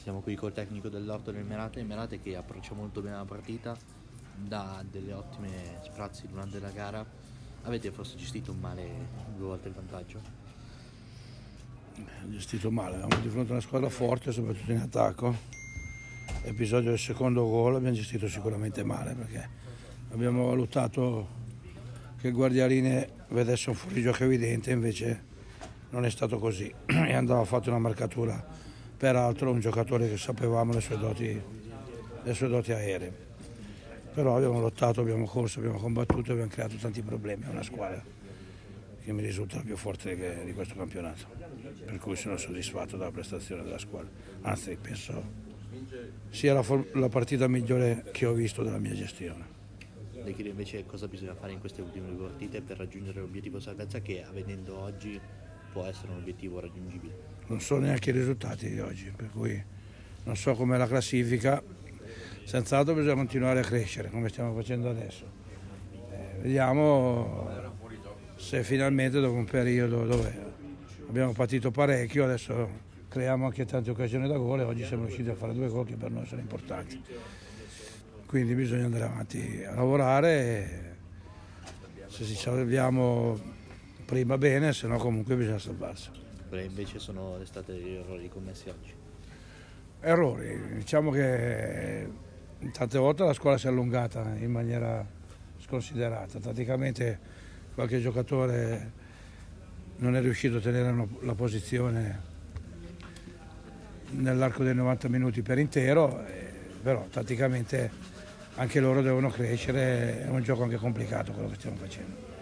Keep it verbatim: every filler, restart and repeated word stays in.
Siamo qui col tecnico dell'Orto del Merate, il Merate che approccia molto bene la partita, dà delle ottime sprazzi durante la gara. Avete forse gestito male due volte il vantaggio? Gestito male, eravamo di fronte a una squadra forte, soprattutto in attacco. L'episodio del secondo gol abbiamo gestito sicuramente male, perché abbiamo valutato che il guardialine vedesse un fuorigioco evidente, invece non è stato così e andava fatto una marcatura. Peraltro un giocatore che sapevamo le sue doti, le sue doti aeree. Però abbiamo lottato, abbiamo corso, abbiamo combattuto e abbiamo creato tanti problemi a una squadra che mi risulta la più forte di questo campionato. Per cui sono soddisfatto della prestazione della squadra. Anzi, penso sia la, la partita migliore che ho visto della mia gestione. Le chiedo invece cosa bisogna fare in queste ultime due partite per raggiungere l'obiettivo salvezza, che avvenendo oggi può essere un obiettivo raggiungibile. Non so neanche i risultati di oggi, per cui non so com'è la classifica. Senz'altro bisogna continuare a crescere come stiamo facendo adesso. Eh, vediamo se finalmente dopo un periodo dove abbiamo patito parecchio, adesso creiamo anche tante occasioni da gol e oggi siamo riusciti a fare due gol che per noi sono importanti. Quindi bisogna andare avanti a lavorare e se ci salviamo prima bene, se no comunque bisogna salvarsi. Quali invece sono stati gli errori commessi oggi? Errori, diciamo che tante volte la squadra si è allungata in maniera sconsiderata, praticamente qualche giocatore non è riuscito a tenere la posizione nell'arco dei novanta minuti per intero, però tatticamente anche loro devono crescere, è un gioco anche complicato quello che stiamo facendo.